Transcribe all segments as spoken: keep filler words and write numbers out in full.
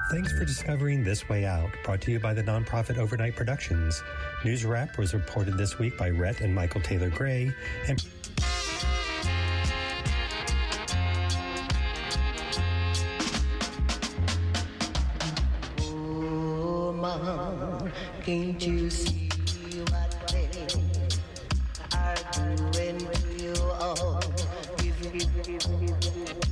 Thanks for discovering This Way Out, brought to you by the nonprofit Overnight Productions. News Wrap was reported this week by Rhett and Michael Taylor Gray, and oh, Mom, can't you see what they are doing to you all? Give, give, give, give, give.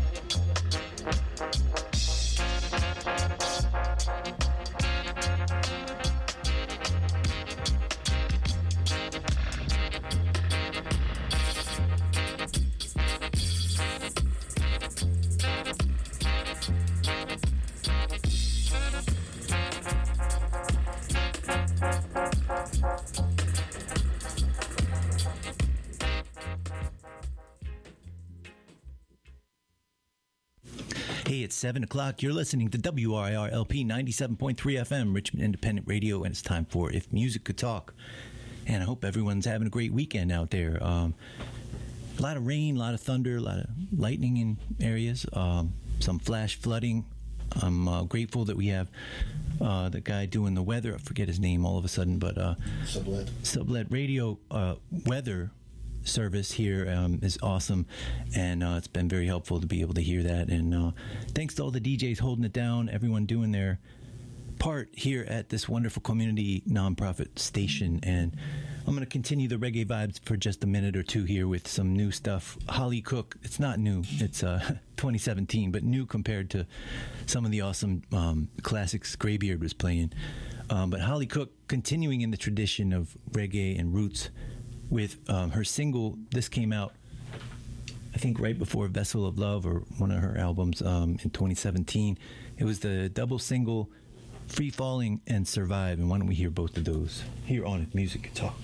Hey, it's seven o'clock. You're listening to W R I R L P ninety-seven point three F M, Richmond Independent Radio, and it's time for If Music Could Talk. And I hope everyone's having a great weekend out there. Um, a lot of rain, a lot of thunder, a lot of lightning in areas, um, some flash flooding. I'm uh, grateful that we have uh, the guy doing the weather. I forget his name all of a sudden, but uh, Sublet. Sublet Radio uh, weather service here um, is awesome, and uh, it's been very helpful to be able to hear that. And uh, thanks to all the D Js holding it down, everyone doing their part here at this wonderful community nonprofit station. And I'm going to continue the reggae vibes for just a minute or two here with some new stuff. Holly Cook, it's not new, it's uh, twenty seventeen, but new compared to some of the awesome um, classics Greybeard was playing. Um, but Holly Cook continuing in the tradition of reggae and roots with um, her single. This came out, I think, right before Vessel of Love, or one of her albums um, in twenty seventeen. It was the double single Free Falling and Survive. And why don't we hear both of those here on If Music Could Talk.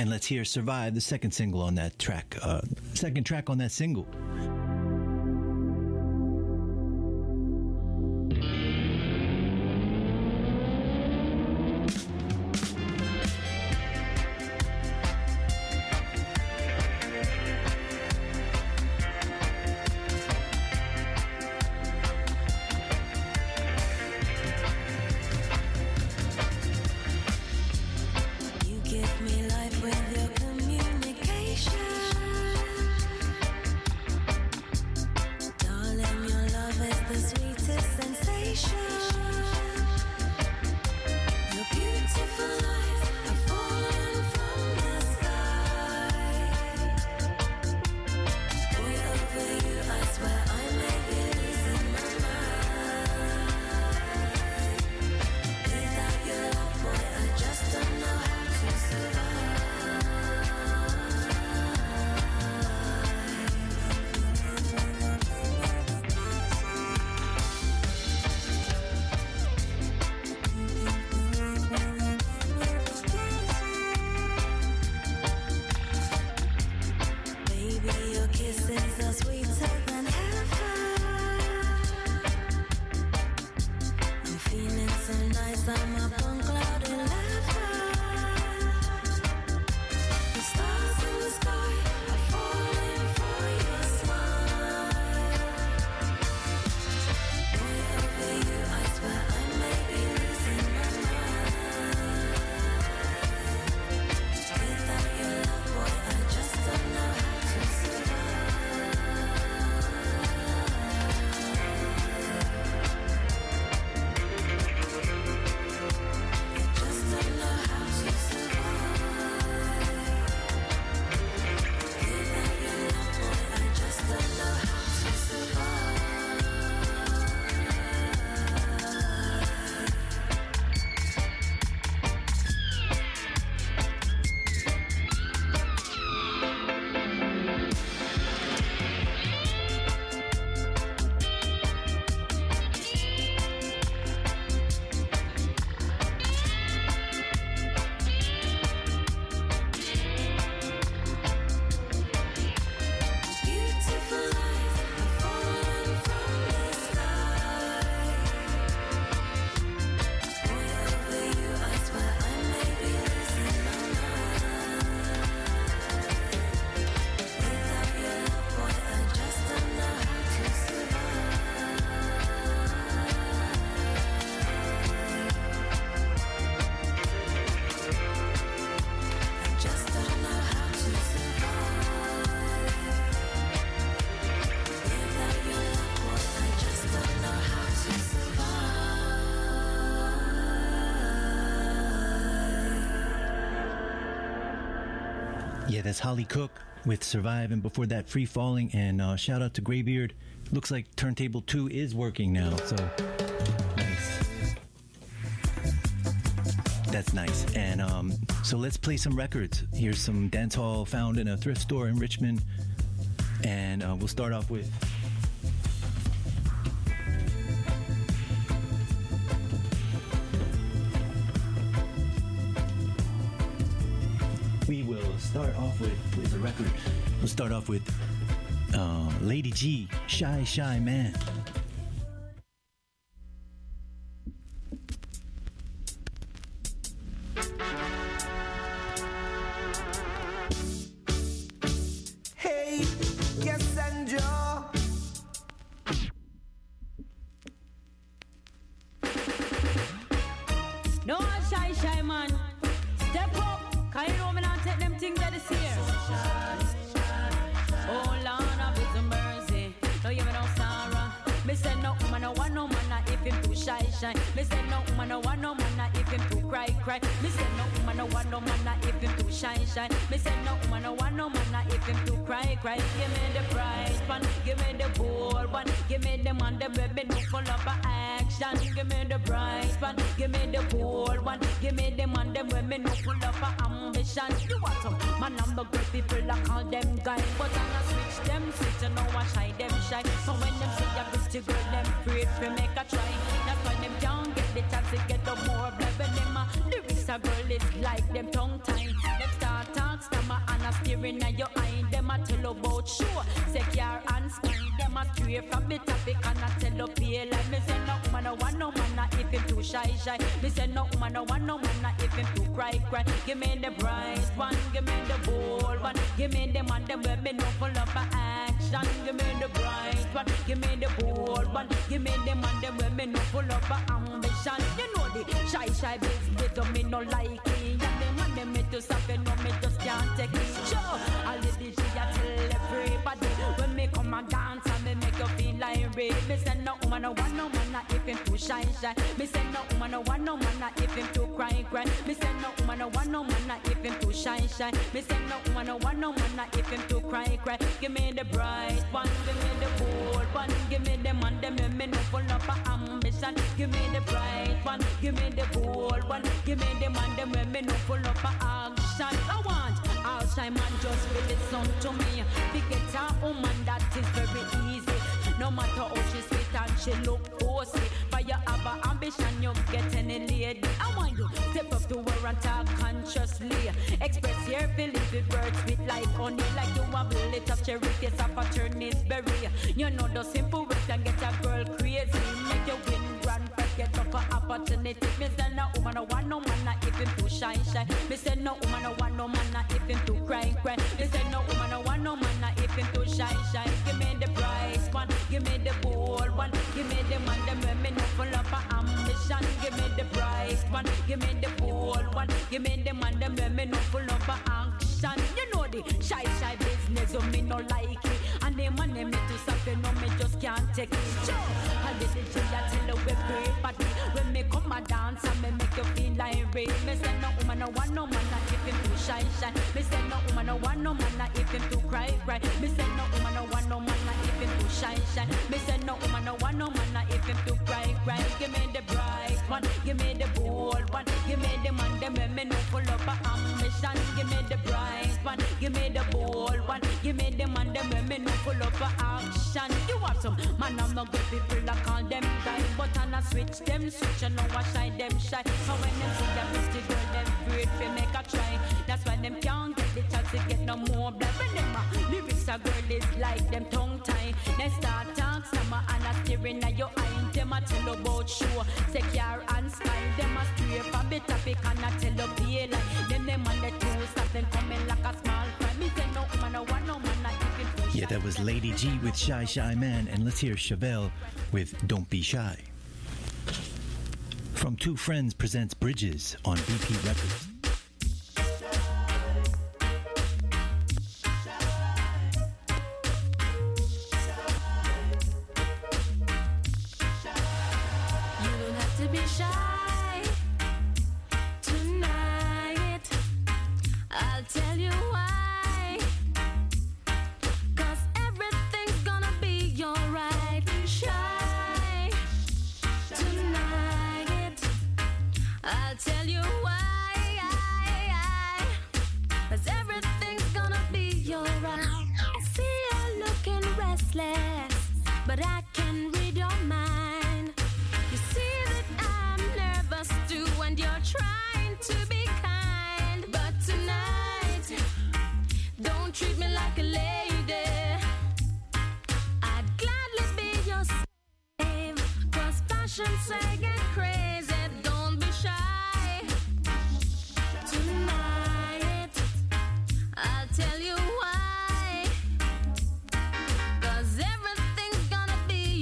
And let's hear Survive, the second single on that track. Uh, second track on that single. Yeah, that's Holly Cook with Survive, and before that, Free Falling, and uh, shout out to Graybeard. Looks like Turntable two is working now, so nice. That's nice. And um, so let's play some records. Here's some dancehall found in a thrift store in Richmond, and uh, we'll start off with we will start off with, with a record. We'll start off with uh, Lady G, Shy Shy Man. Hey, yes, and Joe. No shy shy man. Step up. Can you know me not take them things that is here? Oh Lord, have mercy. No, you me no sorrow. Me say no man, no one no man, if him too shy shy. Me say no man, no one no man, if him too cry cry. Me say no man, no one no man, if him too shy shy. Me say no man, no one no man, if him too cry cry. Give me the prize one, give me the bold one, give me the man, the baby no full of action. Give me the prize one, give me the bold one, give me the man, the baby no full of ambition. You want some man, I'm the great people, I call them guys, but I'm not switch them switch, you know I shy them shy. So when them see a pretty girl, them afraid to make a try. That's why them can't get the chance to get up more blood. When them a lyrics a girl, it's like them tongue tie. Them start talk staring at your eye, them a tell about sure. Secure and spine, them a stray from the topic and a tell up here like me say no woman no want no man na if him too shy shy. Me say no woman no want no man na if him too cry cry. Give me the bright one, give me the bold one, give me the man them where me no full of action. Give me the bright one, give me the bold one, give me the man them where me no full of ambition. You know the shy shy business, so me no like it. And the man them me to suffer, no me just can't take it. Sure, all the D J I tell everybody when me come and dance and me make you feel like rape. Me say no woman no want no man na if him too shy shy. Me say no woman no want no man na if him too cry cry. Me say no woman no want no man na if him too shy shy. Me say no woman no want no man na if him too cry cry. Give me the bright one, give me the bold one, give me the man them me me no full of ambition. Give me the bright one, give me the bold one, give me the man them me no full of action. I want all time man just be listen to me. Pick it a woman that is very easy. No matter how she sweet and she look bossy, but you have an ambition, you get any lady. I want you step up to her and talk consciously. Express your feelings with words sweet like honey, like you have a lit up cherry face of a Chinese berry. You know the simple ways can get a girl crazy, make you win grand prize, get up for opportunity. Me say no woman no want no man na if him too shy shy. Me say no woman no want no man na if him too cry cry. Me say no woman no want no man na if him too shy shy. Give me the prize one, give me the bold one, give me the man them when me no full of ambition. Give me the prize one, give me the bold one, give me the man them when me no full of action. You know the shy shy business, so me no like it. And the man them me to suffer, no me just can't take it. Sure, I did the thing I tell her we everybody. When me come and dance and me make you feel like rape. Me say no woman no want no man na if him too shy shy. Me say no woman no want no man na if him too cry cry. Me say no woman no want no man na if him too shy shy. Me say no woman no want no man na if him too cry cry. Give me the bright one, give me the bold one, give me the man them when me no full of ambition. Give me the bright one, give me the bold one, give me the man them when me no full of action. You have some man I'm not good people I call them guys, but I switch them switch and now I shine them shy. So when them see them pretty girl them afraid to make a try. That's why them can't get the chance to get no more blood. When them uh, lyrics a girl is like them tongue tie. They start talk summer and a staring at your eye. Them a tell about show, secure and style. Them a stray from the topic and a tell up the like. Then them on the two stop them coming like a small fry. Me say no man no one no man not even. Yeah, that was Lady G with Shy Shy Man, and let's hear Chevelle with Don't Be Shy. From Two Friends presents Bridges on B P Records. Be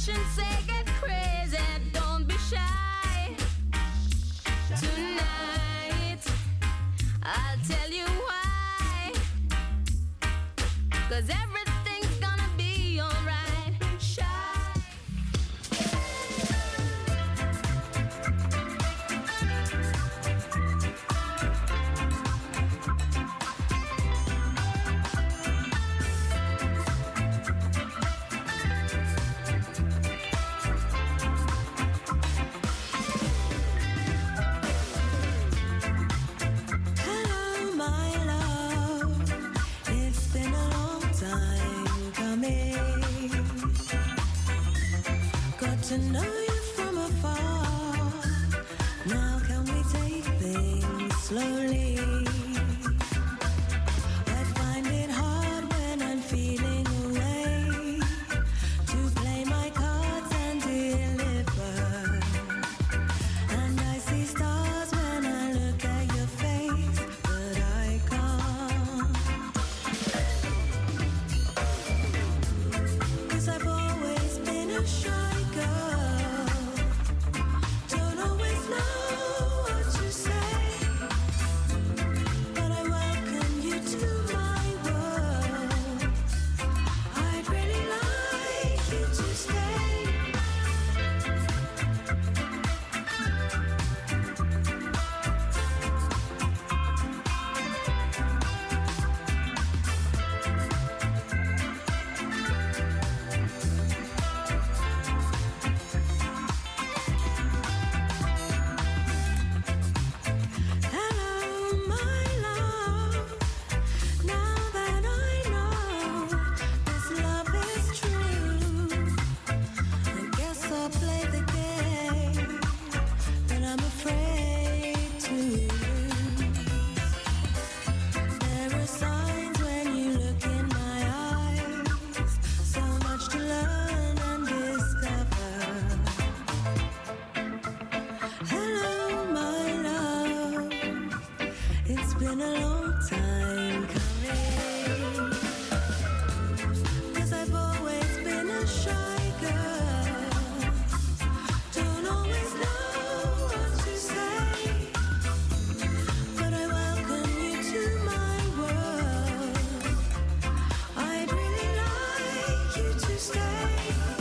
passion, say get crazy, don't be shy. Tonight, I'll tell you why. 'Cause everything's gonna be alright. Shy. Hello, my love. It's been a long time coming. Got to know you from afar. Now can we take things slowly? I find it hard when I'm feeling away to play my cards and deliver. And I see stars when I look at your face, but I can't. 'Cause I've always been a shy girl. Don't always know what to say, but I welcome you to my world. I'd really like you to stay. Hello, my love. Now that I know this love is true, I guess I'll play the game that I'm afraid to lose. There are signs when you look in my eyes, so much to learn and discover. Hello, my love. It's been a long time coming. 'Cause I've always been a shy girl. Don't always know what to say, but I welcome you to my world. I'd really like you to stay.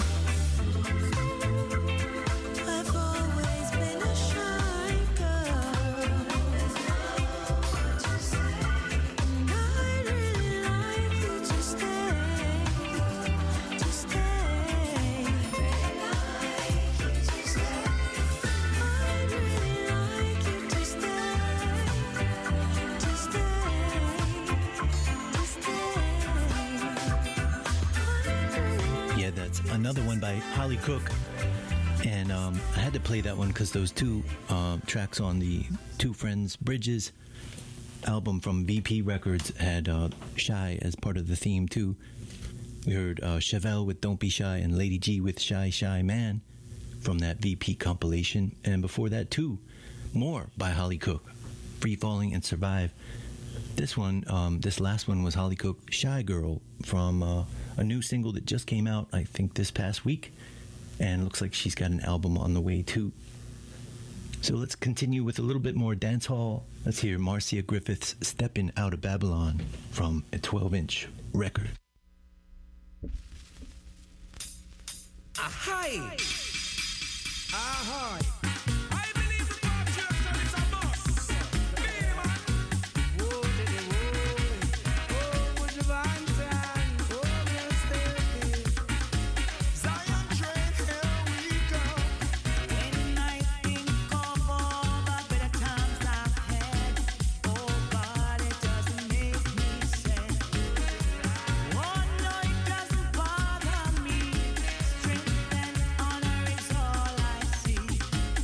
I've always been a shy girl. And I'd really like you to stay. To stay. I'd really like you to stay. I'd really like you to stay. To stay. To stay. Yeah, that's another one by Holly Cook. And um, I had to play that one because those two uh, tracks on the Two Friends Bridges album from V P Records had uh, Shy as part of the theme too. We heard uh, Chevelle with Don't Be Shy and Lady G with Shy Shy Man from that V P compilation. And before that too, more by Holly Cook, Free Falling and Survive. This one, um, this last one was Holly Cook, Shy Girl, from uh, a new single that just came out, I think, this past week. And looks like she's got an album on the way, too. So let's continue with a little bit more dancehall. Let's hear Marcia Griffith's Steppin' Out of Babylon from a twelve-inch record. Ahai! Ahai! Strength and honor is all I see.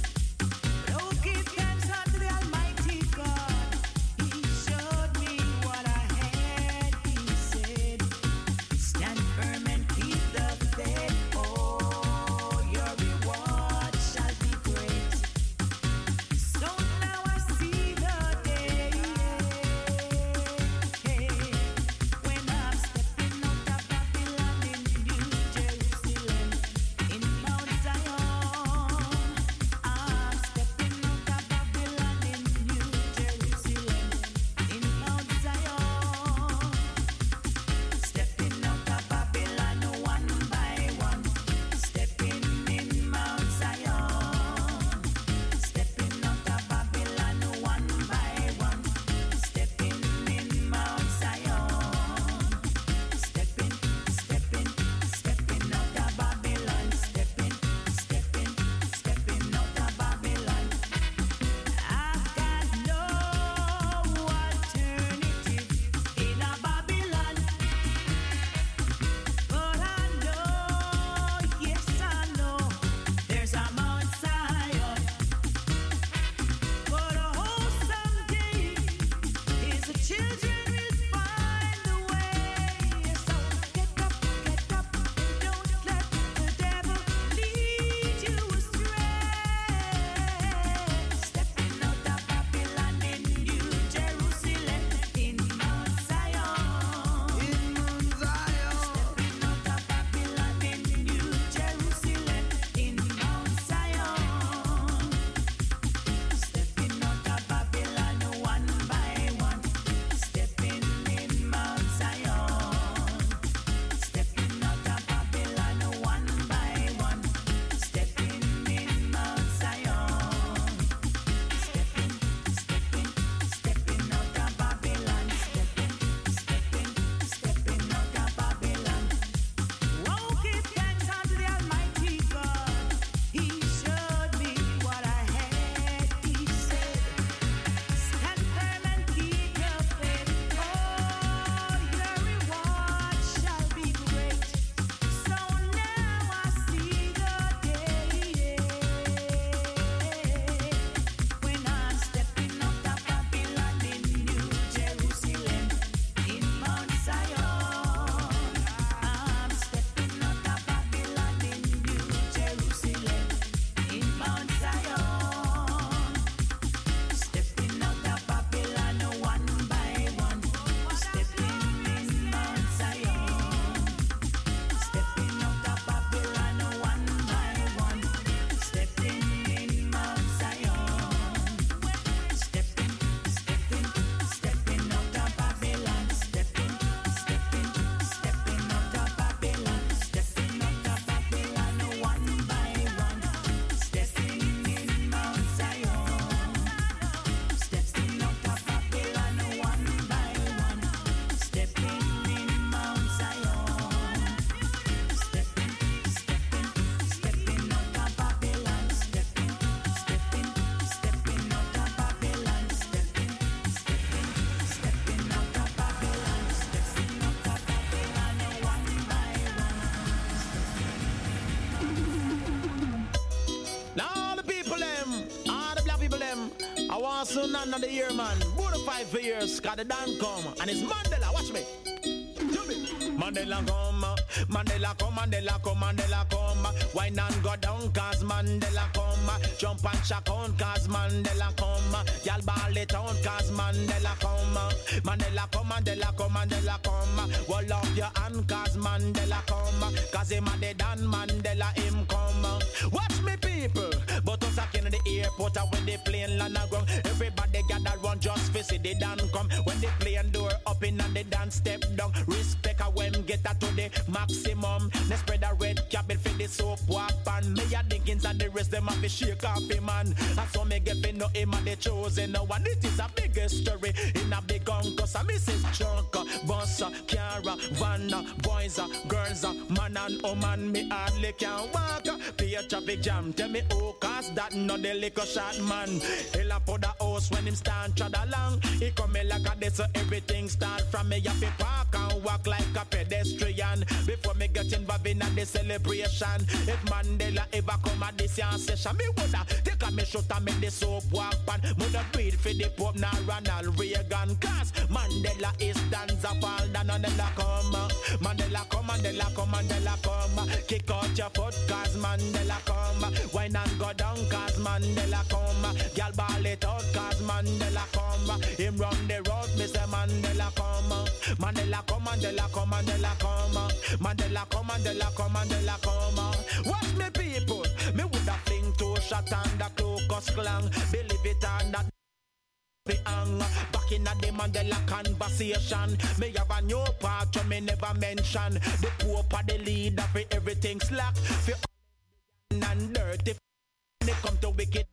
know soon another year, man. More than five years, got the Dan come. And it's Mandela, watch me. Mandela come, Mandela come, Mandela come, Mandela come. Wine and go down, cause Mandela come. Jump and shock on, cause Mandela come. Y'all ball it on, cause Mandela come. Mandela come, Mandela come, Mandela come. Hold up your hand, cause Mandela come. Cause him a dead and Mandela him come. Watch me people, but us a in the airport and when the plane land a ground. Everybody gather run just for see the Dan come. When the plane door up in and the Dan step down. Respect a when get that to the maximum. Let's spread a red carpet for the soap walk and me a Dinkins and the rest them have to shake off him man. And so me get for no him and the chosen no one. It is a big story in a big uncus. And Missus Chunka, Bossa, Cara, Vanna, boys, girls, man and woman. Me hardly can walk. Play a traffic jam. Tell me oh cause that no the liquor shot man. He'll for the house when him stand trod along. He come me like a this so everything start from me. Have to park and walk like a pedestrian before me get involved in the celebration. If Mandela ever come at this young session, me woulda take a me shot and make the soap walk pan. Woulda breathe for the Pope now Ronald Reagan. Cause Mandela is dance a fall down on the come. Mandela come, Mandela come, Mandela come. Kick out your foot cause Mandela come. Wine and go down cause Mandela come. Girl ball it out cause Mandela come. Him run the road, me say Mandela come. Mandela come, Mandela come, Mandela come. Mandela come, Mandela come, Mandela come. Watch me people, me woulda fling two shot and the Ku Klux Klan. Believe it or not. Back in the Mandela conversation, me have a new part me never mention. The Pope are the leader for everything slack. For and dirty, they come to wicked.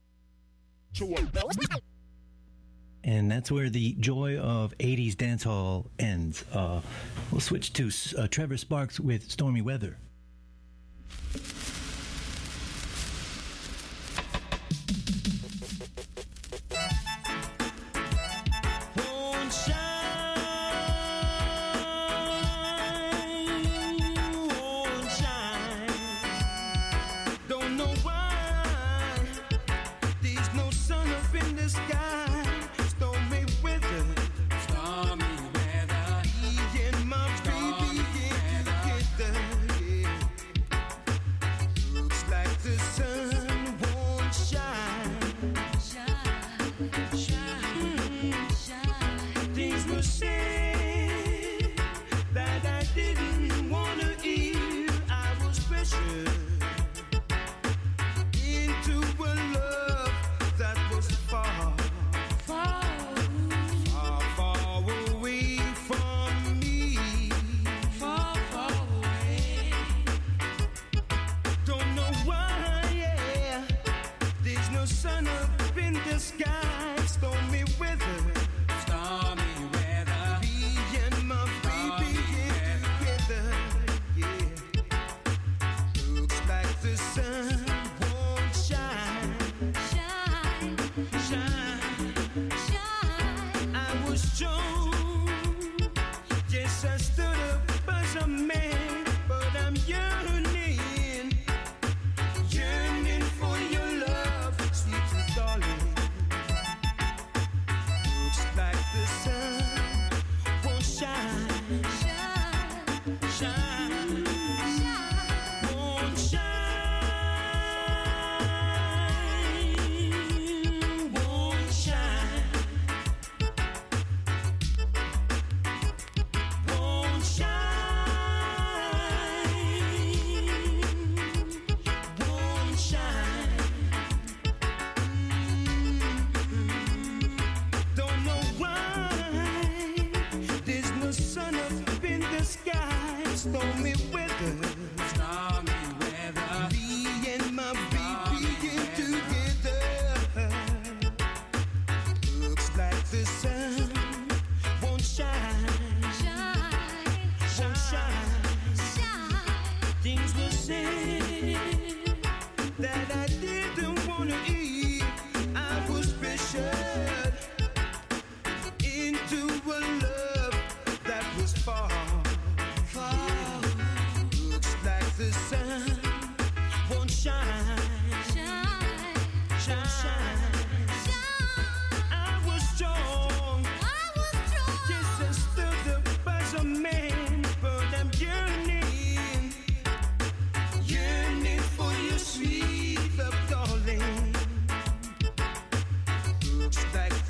And that's where the joy of eighties dancehall ends. Uh, we'll switch to uh, Trevor Sparks with Stormy Weather.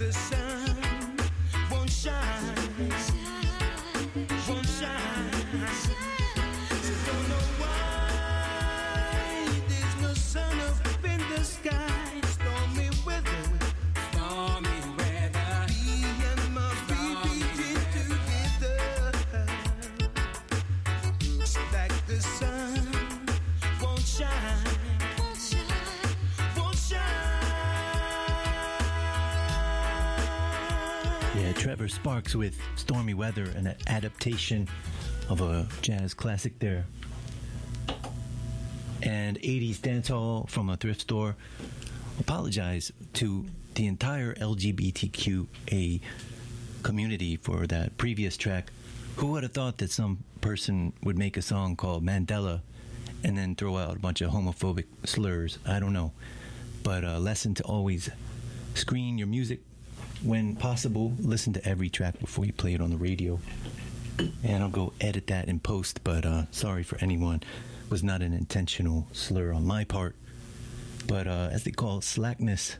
the sun won't shine, won't shine. So don't know why there's no sun up in the sky. Stormy weather, stormy weather. Me and my baby together. Looks like the sun won't shine. Yeah, Trevor Sparks with Stormy Weather, an adaptation of a jazz classic there. And eighties dancehall from a thrift store. Apologize to the entire L G B T Q A community for that previous track. Who would have thought that some person would make a song called Mandela and then throw out a bunch of homophobic slurs? I don't know. But a lesson to always screen your music when possible. Listen to every track before you play it on the radio. And I'll go edit that in post, but uh, sorry for anyone. It was not an intentional slur on my part. But uh, as they call it, slackness,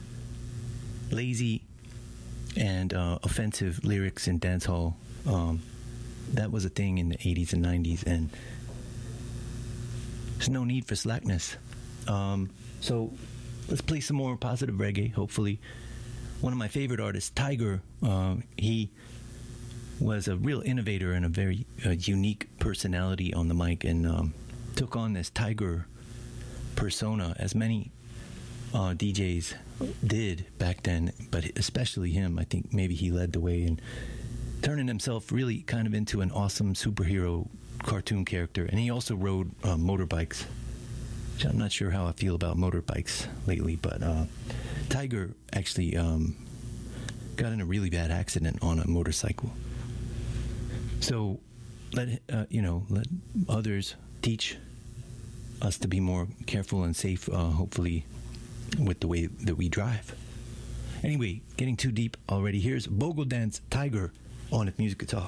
lazy, and uh, offensive lyrics in dancehall, um, that was a thing in the eighties and nineties, and there's no need for slackness. Um, so let's play some more positive reggae, hopefully. One of my favorite artists, Tiger, uh, he was a real innovator and a very uh, unique personality on the mic, and um, took on this Tiger persona, as many uh, D Js did back then, but especially him. I think maybe he led the way in turning himself really kind of into an awesome superhero cartoon character. And he also rode uh, motorbikes, which I'm not sure how I feel about motorbikes lately, but uh, Tiger actually um, got in a really bad accident on a motorcycle. So let uh, you know, let others teach us to be more careful and safe, uh, hopefully, with the way that we drive. Anyway, getting too deep already. Here's Bogle Dance Tiger on If Music Could Talk.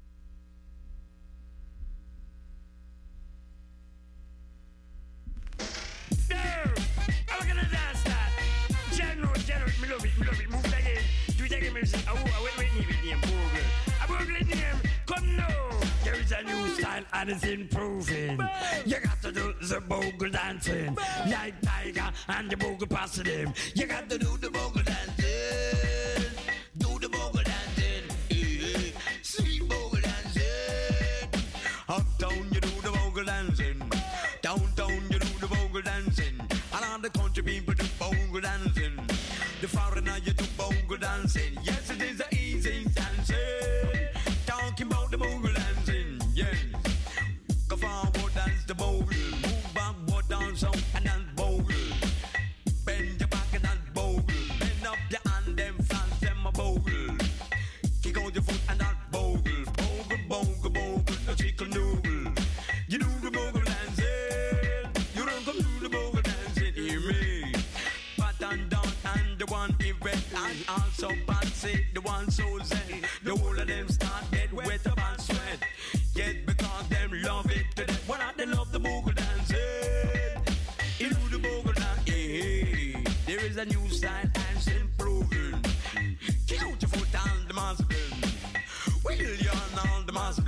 And it's improving. Boom. You got to do the bogle dancing, boom, like Tiger and the bogle passing him. You got to do the bogle dancing, do the bogle dancing, yeah. Sweet bogle dancing. Uptown you do the bogle dancing, downtown you do the bogle dancing. Around the country people do bogle dancing. The foreigner you do bogle dancing. Yes, it is the easy dancing. Talking about the bogle dancing, yes. Go forward, dance the bogle. Move backward, dance out and dance bogle. Bend your back and dance bogle. Bend up your hand, them fans, them a bogle. Kick out your foot and dance bogle. Bogle, bogle, bogle, no chicken noodle. You do the bogle dancing. You don't come do the bogle dancing, hear me. Pattern down and the one event. And also Patsy, the one so zen. The whole of them start get wet up and sweat. Yet because them love it to death. Why not they love the bogle dancing? You do the bogle dance, yeah. There is a new style and it's improving. Kick out your foot on the muscle. Wheel you on all the muscle.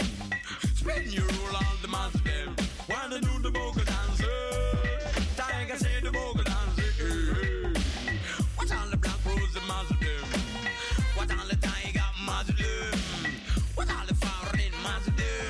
Spin your roll on the muscle. Wanna do the bogle dancing? Tiger say the bogle dancing, yeah. Watch all the black rose and muscle. Watch all the tiger muscle. Watch all the foreign muscle.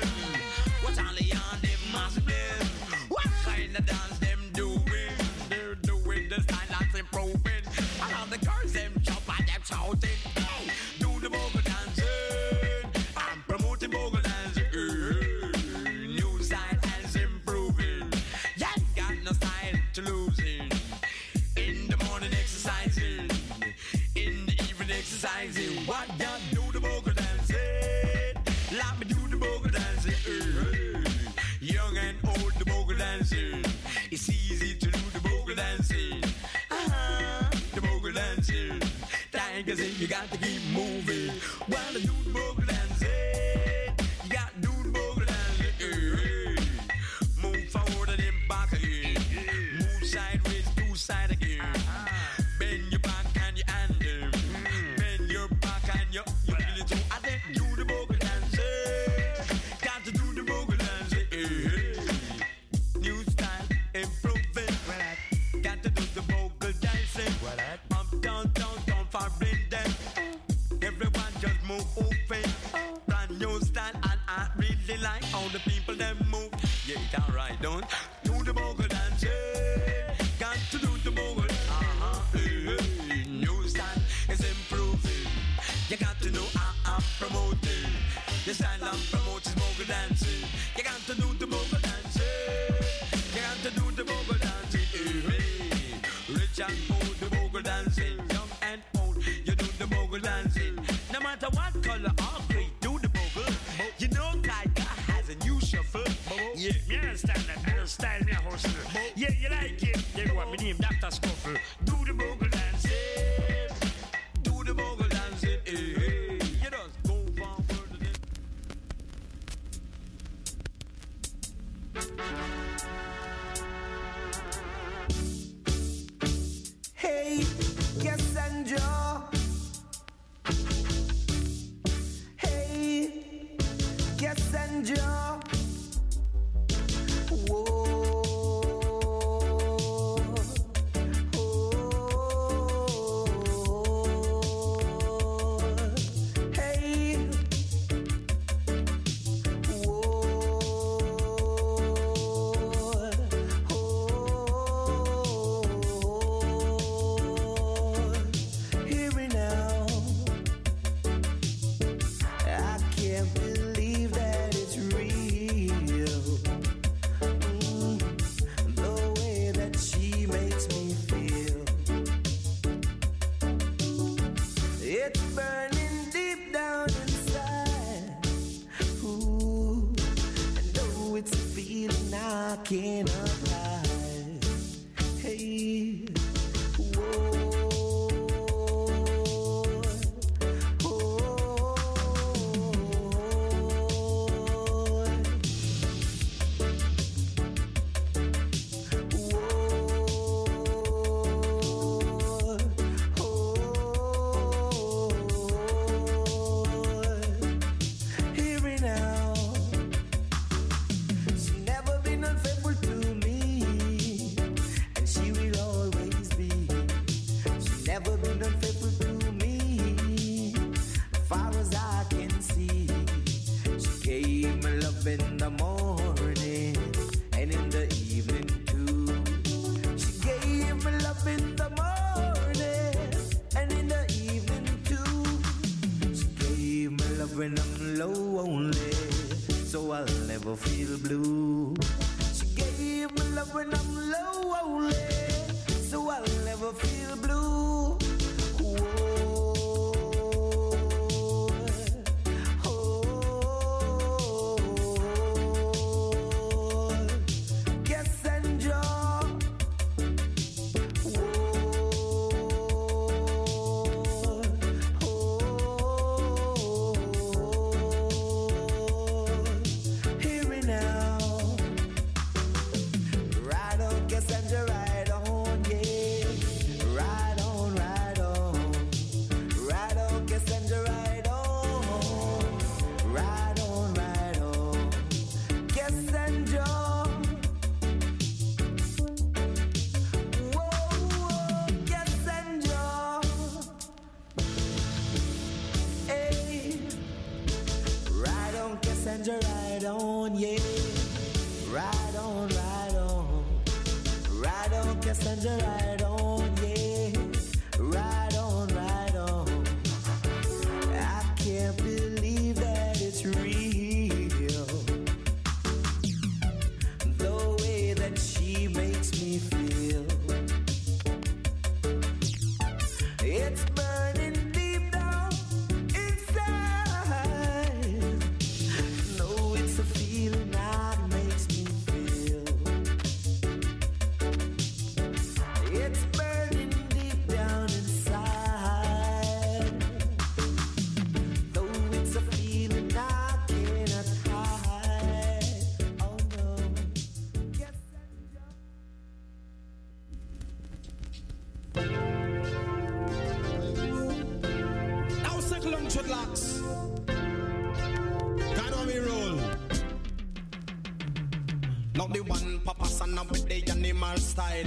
Watch all the yarn them muscle. What kind of dance them doing? They're doing the style that's improving. And all the girls them jump and them shouting. Hey, do the bogle dancing. I'm promoting bogle dancing. Uh, new style and improving. You ain't got no style to losing. In the morning exercising. In the evening exercising. What you do the bogle dancing? Let me do the bogle dancing. Uh, young and old, the bogle dancing. It's easy to do the bogle dancing. Uh-huh, the bogle dancing. Tiger say you got to keep moving. While I do the bogle dancing, you got to do the bogle dancing. Uh, move forward and then back again. Move sideways, do side again. Bend your back and your hand. don't do the bogle dancing. Got to do the bogle. Uh-huh. Hey, hey. New style is improving. You got to know I am promoting. The style I'm promoting is bogle dancing. You got to do the bogle dancing. You got to do the bogle dancing. Hey, hey. Rich and poor, the bogle dancing. Young and old, you do the bogle dancing. No matter what color or creed, do the bogle. You know Tiger has a new shuffle. Yeah, me understand that. I style me a hustle. Yeah, you like it. Yeah, what me name Doctor Scuffle. Do the bogle dancing. Do the bogle dancing. Hey, hey. You just go forward again. Hey, yes and Joe. Hey, yes and Joe. Whoa. dreadlocks. Kind of me roll. Not the one papa son with the animal style. But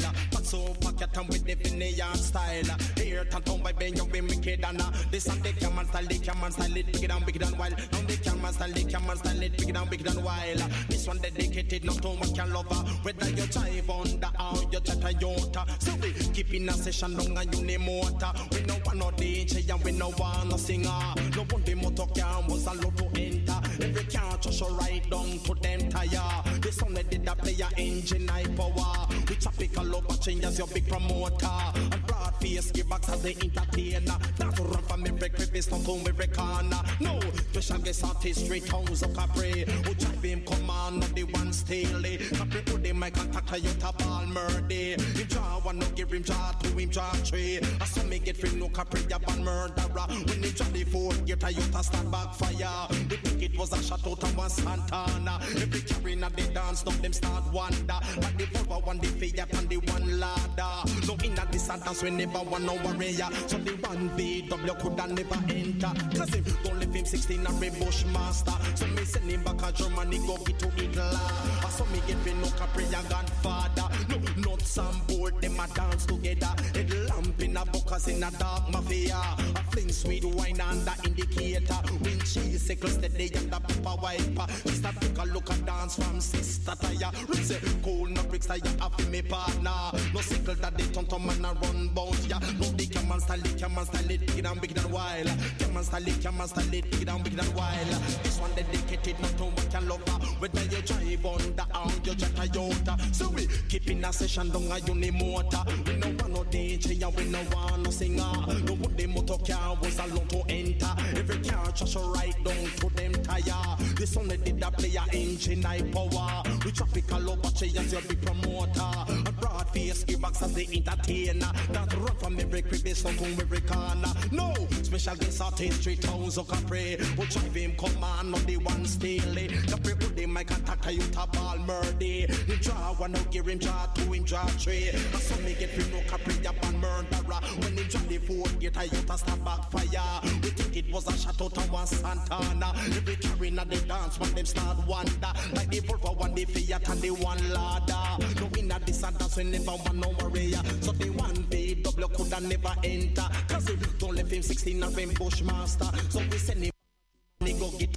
super cat and with the vineyard style. Here, Tanton by Ben, you'll be wicked and uh, this and the camera style, the camera style it bigger than bigger than wild. Now the camera style, the camera style it bigger than bigger than wild. This one dedicated not to one can lover. Whether you drive on the or you chat a yota. So we keep in a session long and you need motor. We no want no D J and we no want no singer. No one the motor car was a lot to enter. Every car just right down to them tire. The sound that did that play your engine high power. We tropical over changes your big promoter. And broad face give back as the entertainer. That's run from every crevice not to every corner. No special guest artist straight house of Capri. Who drive him come on not the one staley. Capri put the mic and tackle you to ball murder. Him draw one no give him draw to him draw three. I saw me get free no Capri up and murderer. When he draw the fourth get a you to stand back fire. The think it was a shot out of one Santana. Every carrying at the dance now them start wonder. Like the Volvo one the Fiat and the one ladder. No in at the sentence we never want no warrior. So the one B W could have never enter. Cause him don't leave him sixteen and a Bushmaster. So me send him back a Germany go get to Hitler. I saw me get free no Capri and Godfather. No nuts on board them a dance together. Head lamp in a buckers in a dark mafia. A fling sweet wine and the indicator. When she sickles steady and the papa wiper. Just a take a look at dance from Sister Taya. Rinse it cool no bricks that you have in me partner. No sickle that they turn to man and run bounce ya. No the camera style it, camera style it bigger than bigger than wild. Camera style it, camera style it bigger than bigger than wild. This one dedicated not to what can love her. Whether you drive on the arm, you jet a yota. So we keep in a session down a uni motor. We no want no D J and we no want no singer. No one the motor car was alone to enter. Every car just right down to them tire. This only did that play a engine high power. We tropical over as your big promoter. A broad face give box as the entertainer. That run from every crevice down to every corner. No special guest artist three thousand Capri. We drive him come on on the one staley. Capri put the mic and tackle you to ball murder. He draw one out give him draw two him draw three. And so me get free no Capri up and murderer. When he draw the fourth get a you to start backfire. We think it was a shot out of one Santana. Every carrying at the dance when them start wonder. Like the Volvo one the Fiat and the one ladder. No in at the dance we never want no warrior. So the one B W could have never enter. Cause if don't let him sixteen and him Bushmaster. So we send him he go get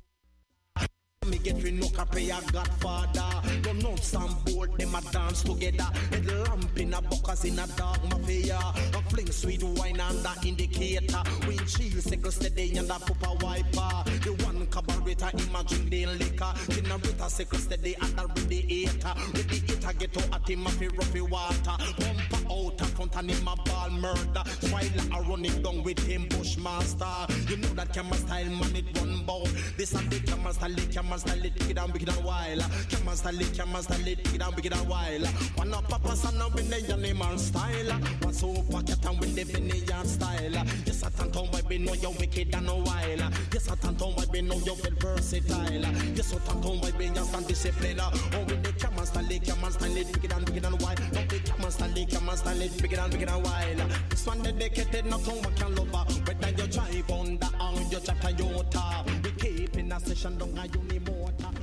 me get free no Capri a Godfather. No nuts on board them a dance together. Head lamp in a buckers in a dark mafia. A fling sweet wine and the indicator. Windshield sickle steady and a papa wiper. The one carburetor imagine the liquor. Generator sickle steady and the radiator. Radiator get to at him a fi roughy water. Bumper out a front and him a ball murder. Swile a running down with him Bushmaster. You know that camera style man it run bout. This and the camera style the camera style it bigger than bigger than wild. Camera style it, camera style it bigger than bigger than wild. One up papa son of the animal style. One super cat and with the vineyard style. Yes, I can't tell why we know you're wicked and no wild. Yes, I can't tell why we know you're well versatile. Yes, I can't tell why we just stand discipline. Oh, with the camera style it, camera style it bigger than bigger than wild. Not the camera style it, camera style it bigger than bigger than wild. This one dedicated not to what can love. Whether you drive on the arm, you chat a yota. We keep in a session down a unimotor.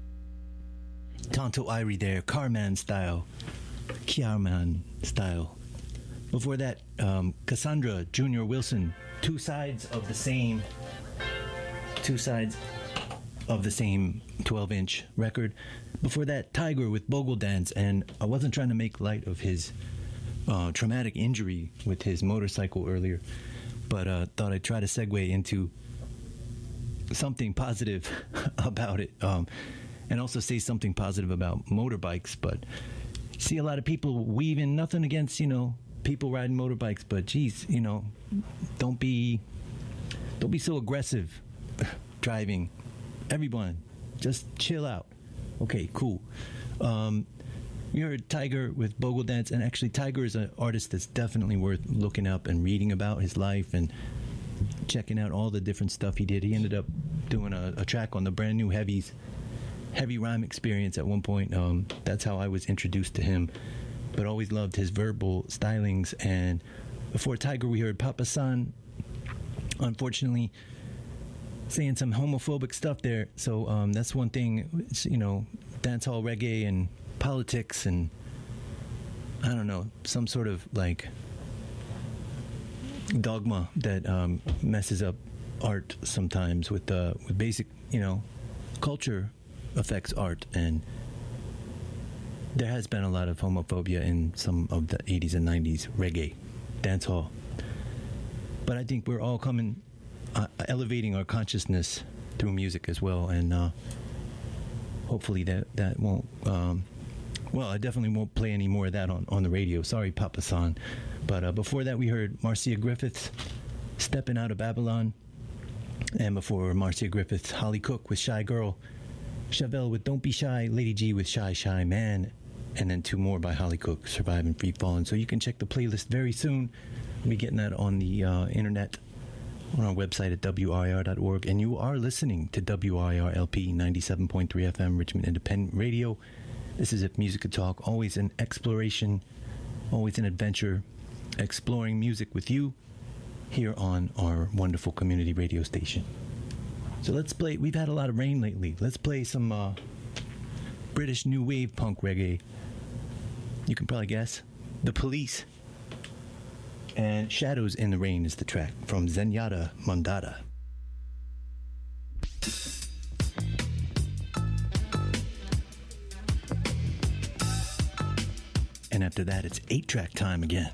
Tonto Irie there, Carman style, Kiarman style. Before that, um, Cassandra Junior Wilson, two sides of the same, two sides of the same twelve-inch record. Before that, Tiger with Bogle Dance, and I wasn't trying to make light of his uh, traumatic injury with his motorcycle earlier, but uh, thought I'd try to segue into something positive about it. Um, and also say something positive about motorbikes. But see a lot of people weaving, nothing against, you know, people riding motorbikes, but geez, you know, don't be don't be so aggressive driving. Everyone, just chill out. Okay, cool. Um, we heard Tiger with Bogle Dance, and actually Tiger is an artist that's definitely worth looking up and reading about his life and checking out all the different stuff he did. He ended up doing a, a track on the brand new Heavies Heavy Rhyme Experience at one point. Um, that's how I was introduced to him, but always loved his verbal stylings. And before Tiger, we heard Papa San, unfortunately saying some homophobic stuff there. So um, that's one thing, it's, you know, dancehall reggae and politics, and I don't know, some sort of like dogma that um, messes up art sometimes with uh, with basic, you know, culture affects art, and there has been a lot of homophobia in some of the eighties and nineties reggae, dancehall. But I think we're all coming, uh, elevating our consciousness through music as well, and uh, hopefully that, that won't, um, well, I definitely won't play any more of that on, on the radio. Sorry, Papa San. But uh, before that, we heard Marcia Griffiths, Stepping Out of Babylon, and before Marcia Griffiths, Holly Cook with Shy Girl, Chevelle with Don't Be Shy, Lady G with Shy Shy Man, and then two more by Holly Cook, Survive and Free Falling. So you can check the playlist very soon. We'll be getting that on the uh, internet on our website at W I R dot org. And you are listening to W I R L P ninety-seven point three F M, Richmond Independent Radio. This is If Music Could Talk, always an exploration, always an adventure, exploring music with you here on our wonderful community radio station. So let's play, we've had a lot of rain lately. Let's play some uh, British new wave punk reggae. You can probably guess. The Police. And Shadows in the Rain is the track from Zenyatta Mondada. And after that, it's eight-track time again.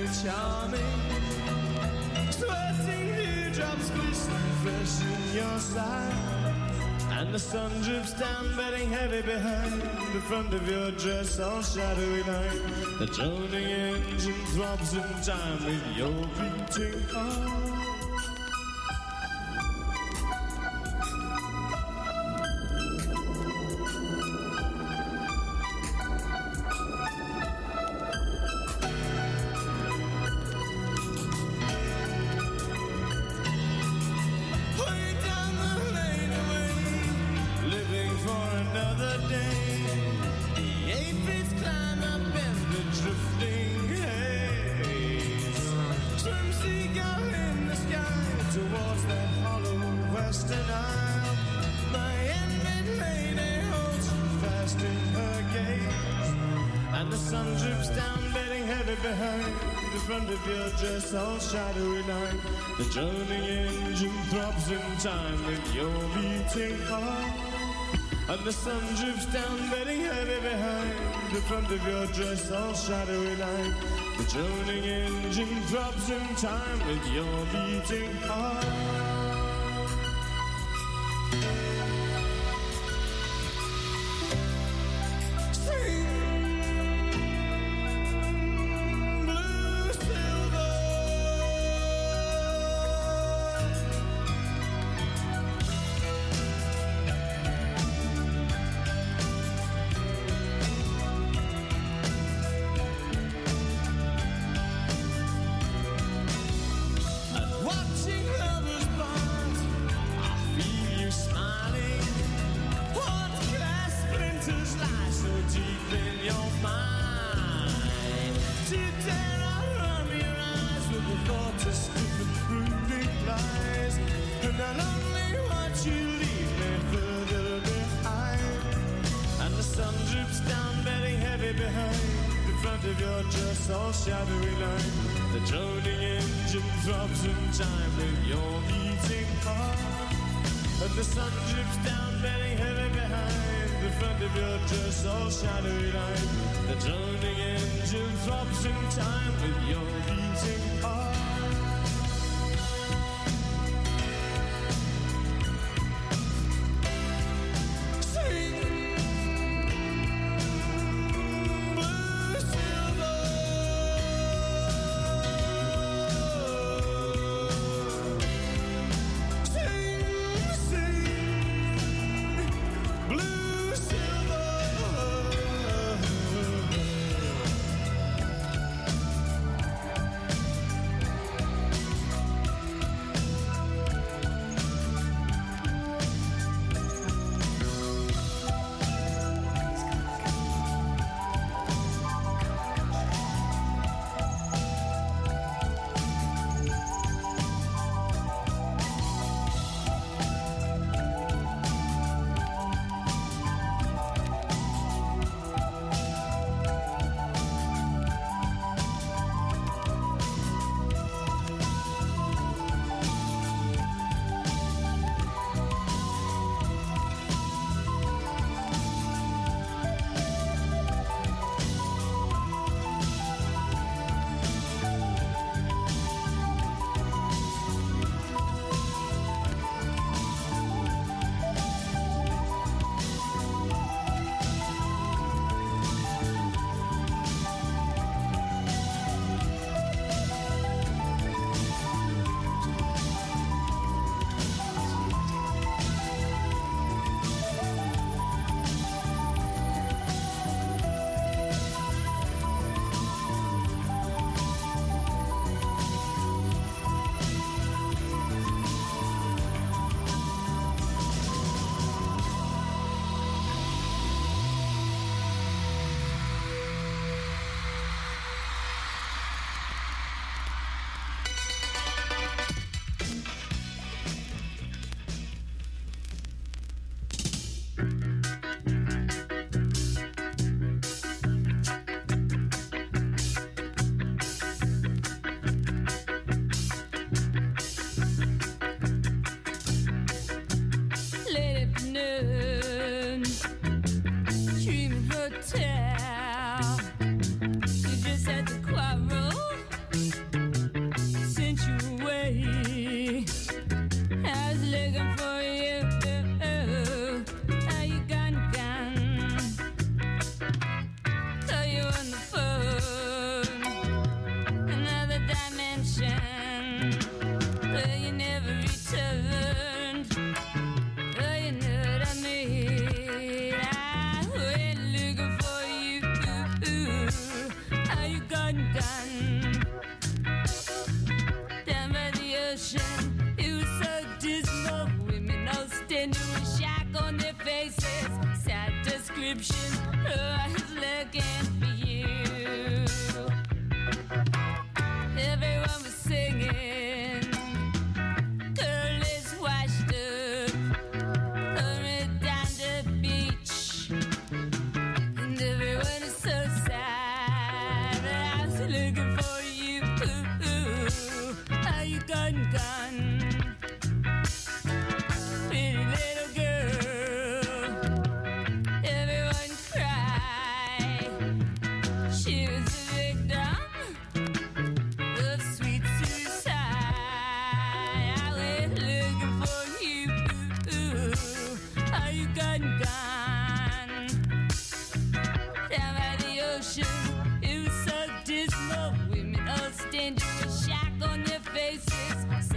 charming. Sweating dewdrops glisten fresh in your sight. And the sun drips down, bedding heavy behind the front of your dress, all shadowy night. The droning engine throbs in time with your beating heart. All shadowy night, the droning engine throbs in time with your beating heart. And the sun drips down, bedding heavy behind the front of your dress, all shadowy night. The droning engine throbs in time with your beating heart. ocean. It was so dismal. Women all standing with shock on their faces. Sad description. Oh, I was looking for you. Everyone was singing. Girl is washed up. Hurried down the beach. And everyone is so sad. I was looking for you. Are you gone, gone?